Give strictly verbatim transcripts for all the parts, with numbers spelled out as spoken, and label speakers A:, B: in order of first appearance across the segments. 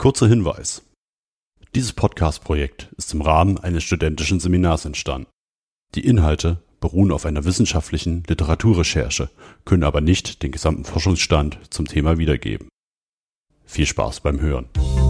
A: Kurzer Hinweis. Dieses Podcast-Projekt ist im Rahmen eines studentischen Seminars entstanden. Die Inhalte beruhen auf einer wissenschaftlichen Literaturrecherche, können aber nicht den gesamten Forschungsstand zum Thema wiedergeben. Viel Spaß beim Hören.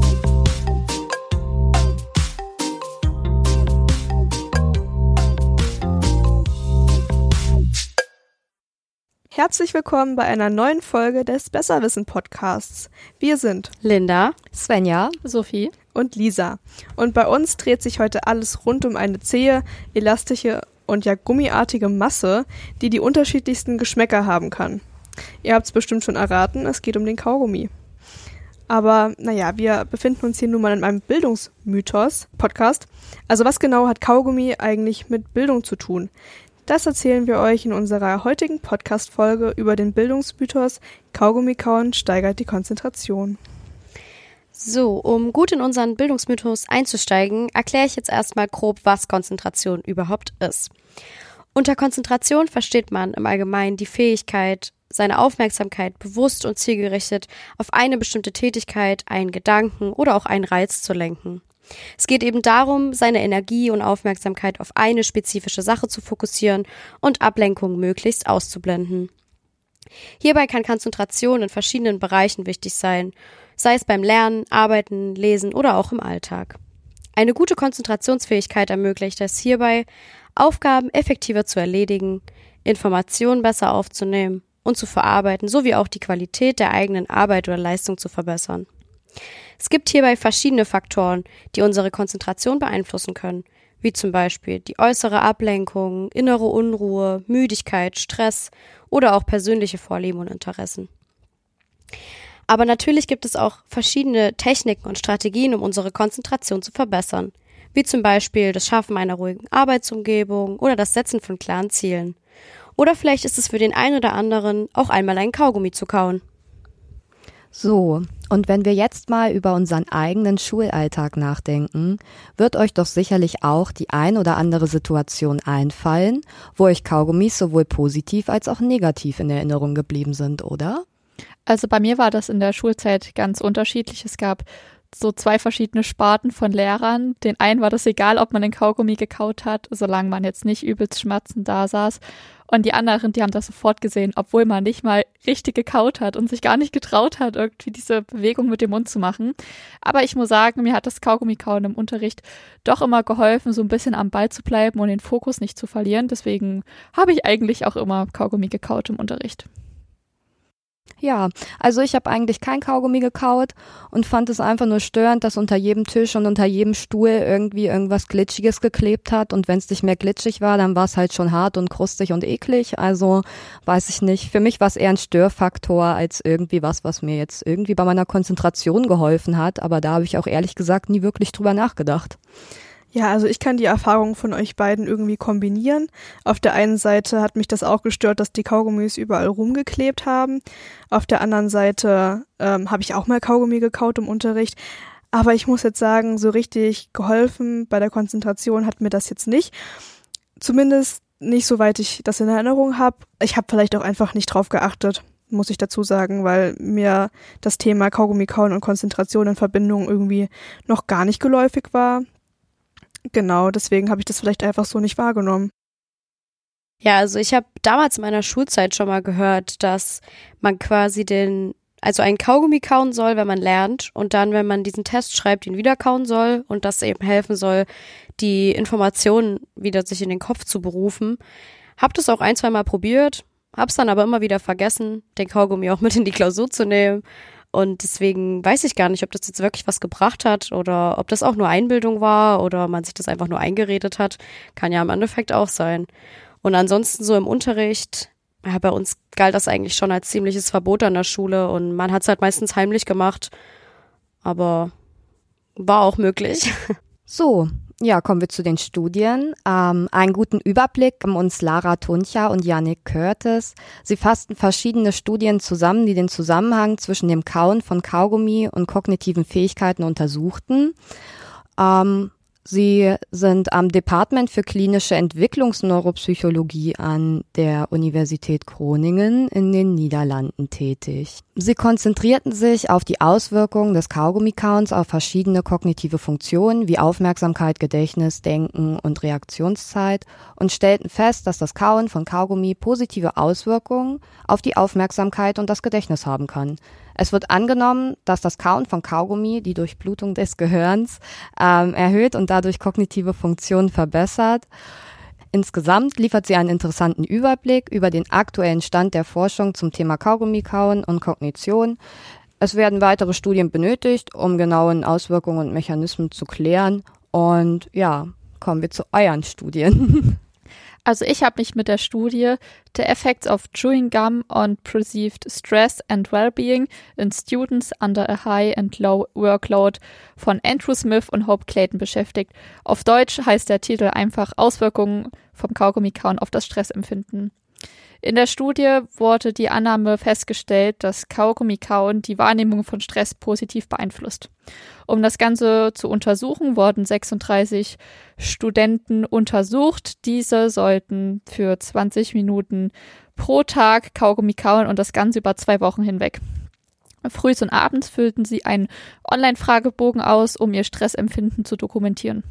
B: Herzlich willkommen bei einer neuen Folge des Besserwissen-Podcasts. Wir sind
C: Linda,
D: Svenja,
C: Sophie
B: und Lisa. Und bei uns dreht sich heute alles rund um eine zähe, elastische und ja gummiartige Masse, die die unterschiedlichsten Geschmäcker haben kann. Ihr habt es bestimmt schon erraten, es geht um den Kaugummi. Aber naja, wir befinden uns hier nun mal in einem Bildungsmythos-Podcast. Also was genau hat Kaugummi eigentlich mit Bildung zu tun? Das erzählen wir euch in unserer heutigen Podcast-Folge über den Bildungsmythos Kaugummi kauen steigert die Konzentration.
C: So, um gut in unseren Bildungsmythos einzusteigen, erkläre ich jetzt erstmal grob, was Konzentration überhaupt ist. Unter Konzentration versteht man im Allgemeinen die Fähigkeit, seine Aufmerksamkeit bewusst und zielgerichtet auf eine bestimmte Tätigkeit, einen Gedanken oder auch einen Reiz zu lenken. Es geht eben darum, seine Energie und Aufmerksamkeit auf eine spezifische Sache zu fokussieren und Ablenkungen möglichst auszublenden. Hierbei kann Konzentration in verschiedenen Bereichen wichtig sein, sei es beim Lernen, Arbeiten, Lesen oder auch im Alltag. Eine gute Konzentrationsfähigkeit ermöglicht es hierbei, Aufgaben effektiver zu erledigen, Informationen besser aufzunehmen und zu verarbeiten, sowie auch die Qualität der eigenen Arbeit oder Leistung zu verbessern. Es gibt hierbei verschiedene Faktoren, die unsere Konzentration beeinflussen können, wie zum Beispiel die äußere Ablenkung, innere Unruhe, Müdigkeit, Stress oder auch persönliche Vorlieben und Interessen. Aber natürlich gibt es auch verschiedene Techniken und Strategien, um unsere Konzentration zu verbessern, wie zum Beispiel das Schaffen einer ruhigen Arbeitsumgebung oder das Setzen von klaren Zielen. Oder vielleicht ist es für den einen oder anderen auch einmal einen Kaugummi zu kauen.
D: So, und wenn wir jetzt mal über unseren eigenen Schulalltag nachdenken, wird euch doch sicherlich auch die ein oder andere Situation einfallen, wo euch Kaugummis sowohl positiv als auch negativ in Erinnerung geblieben sind, oder?
E: Also bei mir war das in der Schulzeit ganz unterschiedlich. Es gab so zwei verschiedene Sparten von Lehrern. Den einen war das egal, ob man den Kaugummi gekaut hat, solange man jetzt nicht übelst schmatzend da saß. Und die anderen, die haben das sofort gesehen, obwohl man nicht mal richtig gekaut hat und sich gar nicht getraut hat, irgendwie diese Bewegung mit dem Mund zu machen. Aber ich muss sagen, mir hat das Kaugummi-Kauen im Unterricht doch immer geholfen, so ein bisschen am Ball zu bleiben und den Fokus nicht zu verlieren. Deswegen habe ich eigentlich auch immer Kaugummi gekaut im Unterricht.
D: Ja, also ich habe eigentlich kein Kaugummi gekaut und fand es einfach nur störend, dass unter jedem Tisch und unter jedem Stuhl irgendwie irgendwas Glitschiges geklebt hat und wenn es nicht mehr glitschig war, dann war es halt schon hart und krustig und eklig, also weiß ich nicht. Für mich war es eher ein Störfaktor als irgendwie was, was mir jetzt irgendwie bei meiner Konzentration geholfen hat, aber da habe ich auch ehrlich gesagt nie wirklich drüber nachgedacht.
B: Ja, also ich kann die Erfahrungen von euch beiden irgendwie kombinieren. Auf der einen Seite hat mich das auch gestört, dass die Kaugummis überall rumgeklebt haben. Auf der anderen Seite ähm, habe ich auch mal Kaugummi gekaut im Unterricht. Aber ich muss jetzt sagen, so richtig geholfen bei der Konzentration hat mir das jetzt nicht. Zumindest nicht, soweit ich das in Erinnerung habe. Ich habe vielleicht auch einfach nicht drauf geachtet, muss ich dazu sagen, weil mir das Thema Kaugummi kauen und Konzentration in Verbindung irgendwie noch gar nicht geläufig war. Genau, deswegen habe ich das vielleicht einfach so nicht wahrgenommen.
C: Ja, also ich habe damals in meiner Schulzeit schon mal gehört, dass man quasi den, also einen Kaugummi kauen soll, wenn man lernt und dann, wenn man diesen Test schreibt, ihn wieder kauen soll und das eben helfen soll, die Informationen wieder sich in den Kopf zu berufen. Hab das auch ein, zwei Mal probiert, hab's dann aber immer wieder vergessen, den Kaugummi auch mit in die Klausur zu nehmen. Und deswegen weiß ich gar nicht, ob das jetzt wirklich was gebracht hat oder ob das auch nur Einbildung war oder man sich das einfach nur eingeredet hat. Kann ja im Endeffekt auch sein. Und ansonsten so im Unterricht, ja, bei uns galt das eigentlich schon als ziemliches Verbot an der Schule und man hat es halt meistens heimlich gemacht. Aber war auch möglich.
D: So, ja, kommen wir zu den Studien. Ähm, einen guten Überblick haben uns Lara Tuncha und Yannick Curtis. Sie fassten verschiedene Studien zusammen, die den Zusammenhang zwischen dem Kauen von Kaugummi und kognitiven Fähigkeiten untersuchten. Ähm, Sie sind am Department für klinische Entwicklungsneuropsychologie an der Universität Groningen in den Niederlanden tätig. Sie konzentrierten sich auf die Auswirkungen des Kaugummikauens auf verschiedene kognitive Funktionen wie Aufmerksamkeit, Gedächtnis, Denken und Reaktionszeit und stellten fest, dass das Kauen von Kaugummi positive Auswirkungen auf die Aufmerksamkeit und das Gedächtnis haben kann. Es wird angenommen, dass das Kauen von Kaugummi die Durchblutung des Gehirns ähm, erhöht und dadurch kognitive Funktionen verbessert. Insgesamt liefert sie einen interessanten Überblick über den aktuellen Stand der Forschung zum Thema Kaugummikauen und Kognition. Es werden weitere Studien benötigt, um genauen Auswirkungen und Mechanismen zu klären. Und ja, kommen wir zu euren Studien.
E: Also ich habe mich mit der Studie The Effects of Chewing Gum on Perceived Stress and Wellbeing in Students under a High and Low Workload von Andrew Smith und Hope Clayton beschäftigt. Auf Deutsch heißt der Titel einfach Auswirkungen vom Kaugummikauen auf das Stressempfinden. In der Studie wurde die Annahme festgestellt, dass Kaugummikauen die Wahrnehmung von Stress positiv beeinflusst. Um das Ganze zu untersuchen, wurden sechsunddreißig Studenten untersucht. Diese sollten für zwanzig Minuten pro Tag Kaugummi kauen und das Ganze über zwei Wochen hinweg. Frühs und abends füllten sie einen Online-Fragebogen aus, um ihr Stressempfinden zu dokumentieren.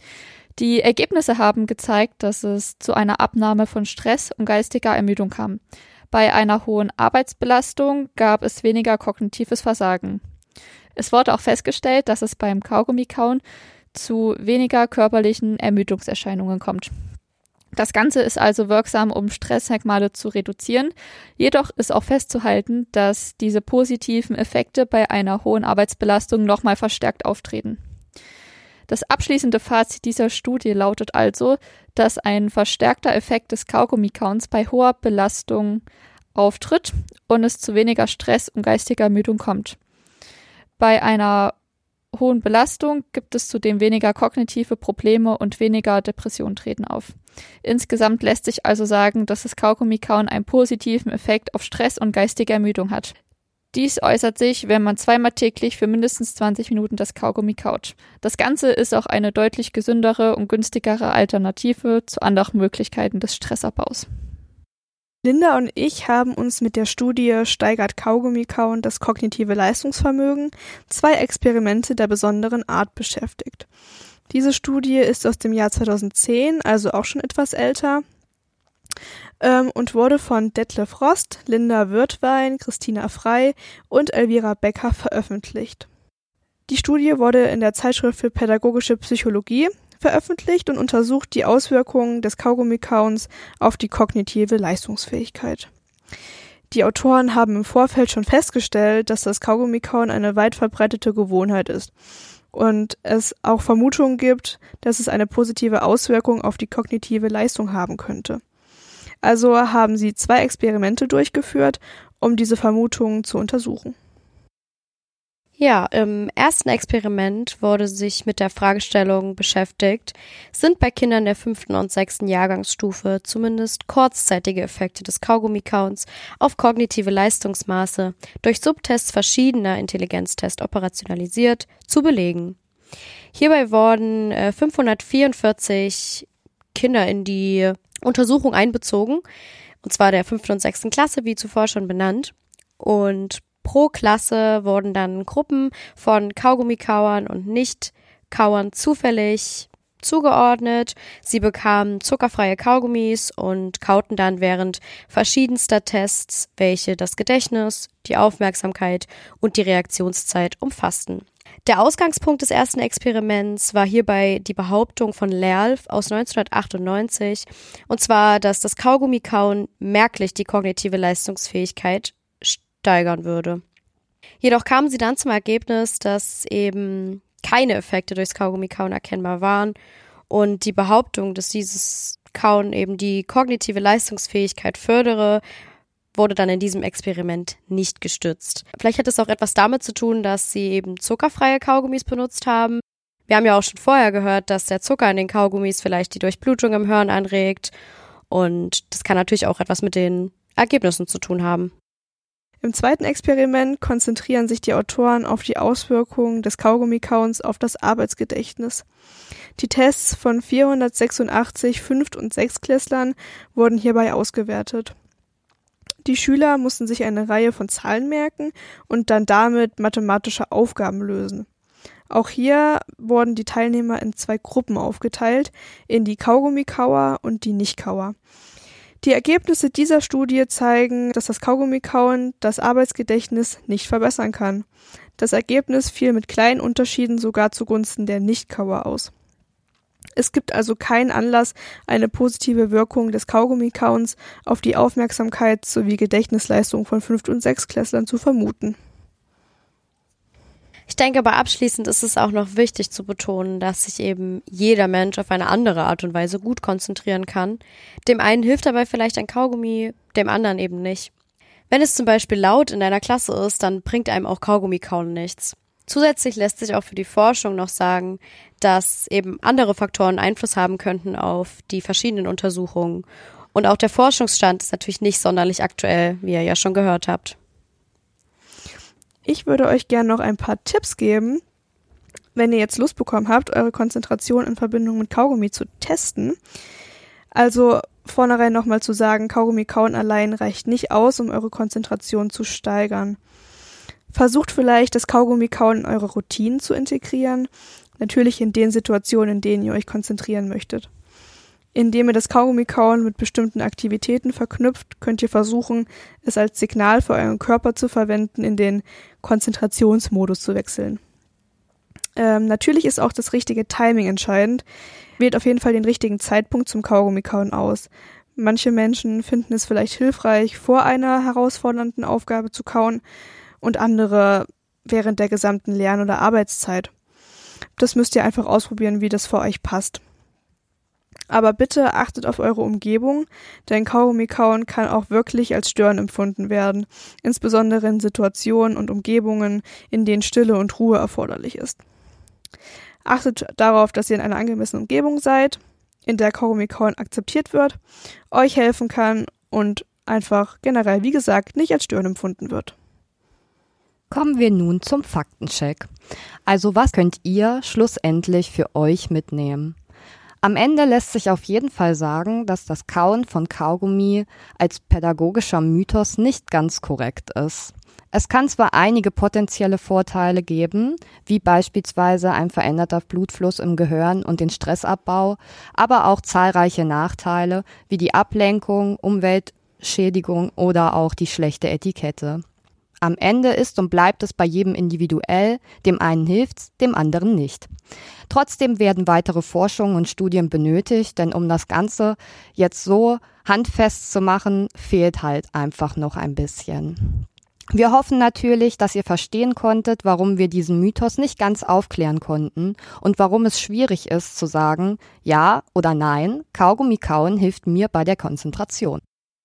E: Die Ergebnisse haben gezeigt, dass es zu einer Abnahme von Stress und geistiger Ermüdung kam. Bei einer hohen Arbeitsbelastung gab es weniger kognitives Versagen. Es wurde auch festgestellt, dass es beim Kaugummikauen zu weniger körperlichen Ermüdungserscheinungen kommt. Das Ganze ist also wirksam, um Stressmerkmale zu reduzieren. Jedoch ist auch festzuhalten, dass diese positiven Effekte bei einer hohen Arbeitsbelastung nochmal verstärkt auftreten. Das abschließende Fazit dieser Studie lautet also, dass ein verstärkter Effekt des Kaugummikauens bei hoher Belastung auftritt und es zu weniger Stress und geistiger Ermüdung kommt. Bei einer hohen Belastung gibt es zudem weniger kognitive Probleme und weniger Depressionen treten auf. Insgesamt lässt sich also sagen, dass das Kaugummikauen einen positiven Effekt auf Stress und geistige Ermüdung hat. Dies äußert sich, wenn man zweimal täglich für mindestens zwanzig Minuten das Kaugummi kaut. Das Ganze ist auch eine deutlich gesündere und günstigere Alternative zu anderen Möglichkeiten des Stressabbaus.
B: Linda und ich haben uns mit der Studie Steigert Kaugummikauen das kognitive Leistungsvermögen? Zwei Experimente der besonderen Art beschäftigt. Diese Studie ist aus dem Jahr zweitausendzehn, also auch schon etwas älter, ähm, und wurde von Detlef Rost, Linda Wirtwein, Christina Frey und Elvira Becker veröffentlicht. Die Studie wurde in der Zeitschrift für pädagogische Psychologie veröffentlicht und untersucht die Auswirkungen des Kaugummikauens auf die kognitive Leistungsfähigkeit. Die Autoren haben im Vorfeld schon festgestellt, dass das Kaugummikauen eine weit verbreitete Gewohnheit ist und es auch Vermutungen gibt, dass es eine positive Auswirkung auf die kognitive Leistung haben könnte. Also haben sie zwei Experimente durchgeführt, um diese Vermutungen zu untersuchen.
C: Ja, im ersten Experiment wurde sich mit der Fragestellung beschäftigt, sind bei Kindern der fünften und sechsten Jahrgangsstufe zumindest kurzzeitige Effekte des Kaugummikauens auf kognitive Leistungsmaße durch Subtests verschiedener Intelligenztests operationalisiert zu belegen. Hierbei wurden äh, fünfhundertvierundvierzig Kinder in die Untersuchung einbezogen, und zwar der fünften und sechsten Klasse, wie zuvor schon benannt, und pro Klasse wurden dann Gruppen von Kaugummikauern und Nicht-Kauern zufällig zugeordnet. Sie bekamen zuckerfreie Kaugummis und kauten dann während verschiedenster Tests, welche das Gedächtnis, die Aufmerksamkeit und die Reaktionszeit umfassten. Der Ausgangspunkt des ersten Experiments war hierbei die Behauptung von Lerlf aus neunzehnhundertachtundneunzig, und zwar, dass das Kaugummikauen merklich die kognitive Leistungsfähigkeit steigern würde. Jedoch kamen sie dann zum Ergebnis, dass eben keine Effekte durchs Kaugummikauen erkennbar waren und die Behauptung, dass dieses Kauen eben die kognitive Leistungsfähigkeit fördere, wurde dann in diesem Experiment nicht gestützt. Vielleicht hat es auch etwas damit zu tun, dass sie eben zuckerfreie Kaugummis benutzt haben. Wir haben ja auch schon vorher gehört, dass der Zucker in den Kaugummis vielleicht die Durchblutung im Hirn anregt, und das kann natürlich auch etwas mit den Ergebnissen zu tun haben.
B: Im zweiten Experiment konzentrieren sich die Autoren auf die Auswirkungen des Kaugummikauens auf das Arbeitsgedächtnis. Die Tests von vierhundertsechsundachtzig Fünft- und Sechstklässlern wurden hierbei ausgewertet. Die Schüler mussten sich eine Reihe von Zahlen merken und dann damit mathematische Aufgaben lösen. Auch hier wurden die Teilnehmer in zwei Gruppen aufgeteilt, in die Kaugummikauer und die Nichtkauer. Die Ergebnisse dieser Studie zeigen, dass das Kaugummikauen das Arbeitsgedächtnis nicht verbessern kann. Das Ergebnis fiel mit kleinen Unterschieden sogar zugunsten der Nichtkauer aus. Es gibt also keinen Anlass, eine positive Wirkung des Kaugummikauens auf die Aufmerksamkeit sowie Gedächtnisleistung von Fünft- und Sechstklässlern zu vermuten.
C: Ich denke aber abschließend ist es auch noch wichtig zu betonen, dass sich eben jeder Mensch auf eine andere Art und Weise gut konzentrieren kann. Dem einen hilft dabei vielleicht ein Kaugummi, dem anderen eben nicht. Wenn es zum Beispiel laut in deiner Klasse ist, dann bringt einem auch Kaugummikauen nichts. Zusätzlich lässt sich auch für die Forschung noch sagen, dass eben andere Faktoren Einfluss haben könnten auf die verschiedenen Untersuchungen. Und auch der Forschungsstand ist natürlich nicht sonderlich aktuell, wie ihr ja schon gehört habt.
B: Ich würde euch gerne noch ein paar Tipps geben, wenn ihr jetzt Lust bekommen habt, eure Konzentration in Verbindung mit Kaugummi zu testen. Also vornherein nochmal zu sagen, Kaugummi kauen allein reicht nicht aus, um eure Konzentration zu steigern. Versucht vielleicht, das Kaugummikauen in eure Routinen zu integrieren, natürlich in den Situationen, in denen ihr euch konzentrieren möchtet. Indem ihr das Kaugummikauen mit bestimmten Aktivitäten verknüpft, könnt ihr versuchen, es als Signal für euren Körper zu verwenden, in den Konzentrationsmodus zu wechseln. Ähm, natürlich ist auch das richtige Timing entscheidend. Wählt auf jeden Fall den richtigen Zeitpunkt zum Kaugummikauen aus. Manche Menschen finden es vielleicht hilfreich, vor einer herausfordernden Aufgabe zu kauen, und andere während der gesamten Lern- oder Arbeitszeit. Das müsst ihr einfach ausprobieren, wie das für euch passt. Aber bitte achtet auf eure Umgebung, denn Kaugummikauen kann auch wirklich als Stören empfunden werden, insbesondere in Situationen und Umgebungen, in denen Stille und Ruhe erforderlich ist. Achtet darauf, dass ihr in einer angemessenen Umgebung seid, in der Kaugummikauen akzeptiert wird, euch helfen kann und einfach generell, wie gesagt, nicht als Stören empfunden wird.
D: Kommen wir nun zum Faktencheck. Also was könnt ihr schlussendlich für euch mitnehmen? Am Ende lässt sich auf jeden Fall sagen, dass das Kauen von Kaugummi als pädagogischer Mythos nicht ganz korrekt ist. Es kann zwar einige potenzielle Vorteile geben, wie beispielsweise ein veränderter Blutfluss im Gehirn und den Stressabbau, aber auch zahlreiche Nachteile wie die Ablenkung, Umweltschädigung oder auch die schlechte Etikette. Am Ende ist und bleibt es bei jedem individuell, dem einen hilft's, dem anderen nicht. Trotzdem werden weitere Forschungen und Studien benötigt, denn um das Ganze jetzt so handfest zu machen, fehlt halt einfach noch ein bisschen. Wir hoffen natürlich, dass ihr verstehen konntet, warum wir diesen Mythos nicht ganz aufklären konnten und warum es schwierig ist zu sagen, ja oder nein, Kaugummi kauen hilft mir bei der Konzentration.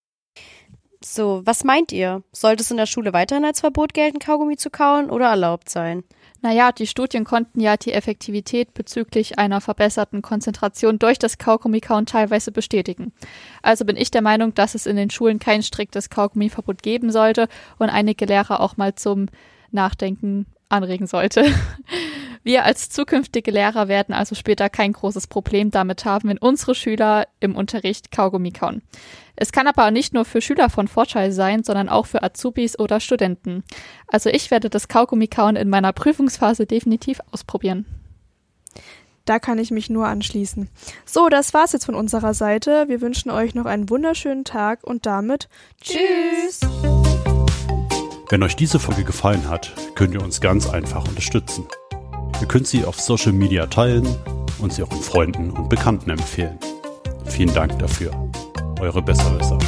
C: So, was meint ihr? Sollte es in der Schule weiterhin als Verbot gelten, Kaugummi zu kauen oder erlaubt sein?
E: Naja, die Studien konnten ja die Effektivität bezüglich einer verbesserten Konzentration durch das Kaugummikauen teilweise bestätigen. Also bin ich der Meinung, dass es in den Schulen kein striktes Kaugummiverbot geben sollte und einige Lehrer auch mal zum Nachdenken anregen sollte. Wir als zukünftige Lehrer werden also später kein großes Problem damit haben, wenn unsere Schüler im Unterricht Kaugummi kauen. Es kann aber nicht nur für Schüler von Vorteil sein, sondern auch für Azubis oder Studenten. Also ich werde das Kaugummi-Kauen in meiner Prüfungsphase definitiv ausprobieren.
B: Da kann ich mich nur anschließen. So, das war's jetzt von unserer Seite. Wir wünschen euch noch einen wunderschönen Tag und damit tschüss!
A: Wenn euch diese Folge gefallen hat, könnt ihr uns ganz einfach unterstützen. Ihr könnt sie auf Social Media teilen und sie euren Freunden und Bekannten empfehlen. Vielen Dank dafür. Eure Besserwisser.